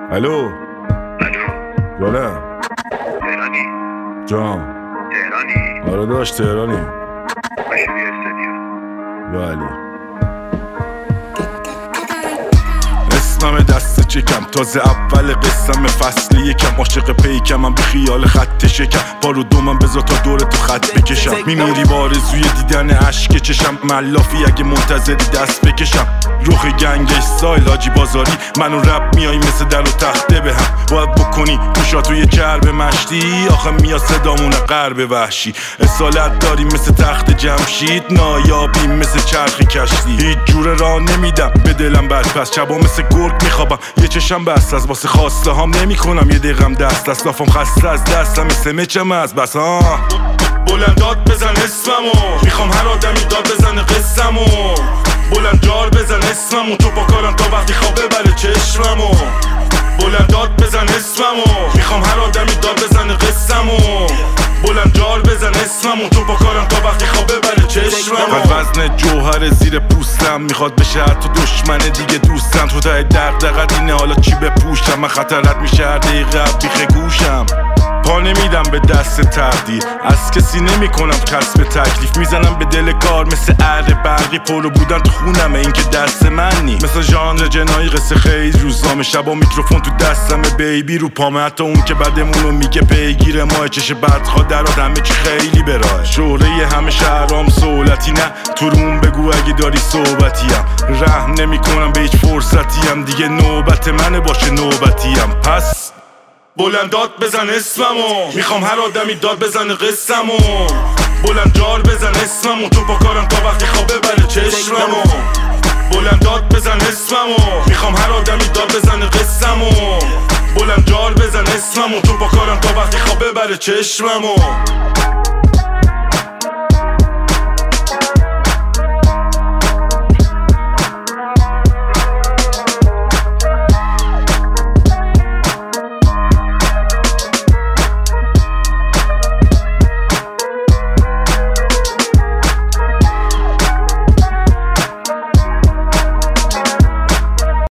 الو جانم تهرانی؟ جان تهرانی؟ آره داشت تهرانی بشوری استودیو. بله اسمم دست چکم تازه اول قسم فصل یکم عاشق پیکم من بی خیال خط شکم بارو دومم بذار تا دور تو خط بکشم میمیری بارزوی دیدن عشق چشم ملافی اگه منتظری دست بکشم روخ گنگش سایل حاجی بازاری منو رب میای مثل در و تخته به هم باید بکنی توشا توی چرب مشتی آخه میاد صدامونه غرب وحشی اصالت داریم مثل تخت جمشید نایابیم مثل چرخ کشتی هیچ جوره راه نمیدم به دلم بد پس شبا مثل گرگ میخوابم یه چشم بست از واسه خواسته هم نمی کنم یه دقیقم دست از لافم خسته از دستم مثل مچم از بس بلند داد بزن اسممو میخوام هر آدمی داد بزن قسمو بلند جار بزن اسممو تو پاکارم تا وقتی خواب ببره چشممو بلند داد بزن اسممو میخوام هر آدمی داد بزن قسمو بلند جار بزن اسممو تو پاکارم تا وقتی خواب ببره چشممو قد وزن جوهر زیر پوستم میخواد بشه حتی دشمن دیگه دوستم تو تای دغدغت اینه حالا چی بپوشم من خطرت میشه هر دقیقه بیخ گوشم پا نمیدم به دست تقدیر از کسی نمی کنم کسب تکلیف میزنم به دل کار مثل اره برقی پرو بودن تو خونمه این که دست من نی مثل ژانر جنایی قصه خیلی روزنامه شبا میکروفون تو دستم بیبی رو پامه حتی اون که بعدمونو میگه پیگیر ماه چش بدخواد درات همه چی خیلی براه شهره همه شهرام سولتی نه تو روم بگو اگه داری صحبتیم رحم نمی کنم به هیچ فرصتیم دیگه نوبت منه باشه نوبتیم پس بلند داد بزن اسممو میخوام هر آدمی داد بزن قسمو بلند جار بزن اسممو تو پاکارم تا وقتی خواب ببره چشممو بلند داد بزن اسممو میخوام هر آدمی داد بزن قسمو بلند جار بزن اسممو تو پاکارم تا وقتی خواب ببره چشممو